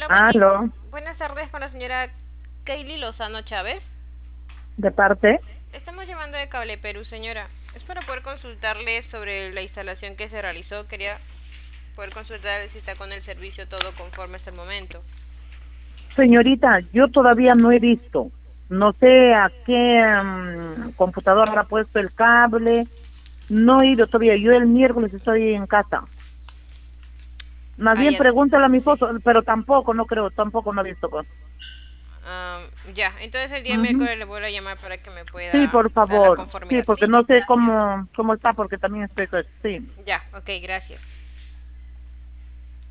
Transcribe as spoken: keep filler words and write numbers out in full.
Hola, buen día. Aló, Buenas tardes con la señora Kaylee Lozano Chávez. de parte. Estamos llamando de Cable Perú, señora. Es para poder consultarle sobre la instalación que se realizó. Quería poder consultar si está con el servicio todo conforme hasta el momento. Señorita, yo todavía no he visto. No sé a qué mm, computadora habrá puesto el cable. No he ido todavía. Yo el miércoles estoy en casa. Más Ah, bien ya. pregúntale a mi Sí. esposo, pero tampoco, no creo, tampoco no he visto. Pues. Ah, ya, entonces el día Ujú. miércoles le vuelvo a llamar para que me Sí, pueda por dar la favor. Sí, conformidad. porque ¿Sí? no sé cómo, cómo está, porque también estoy, pues, sí. Ya, ok, gracias.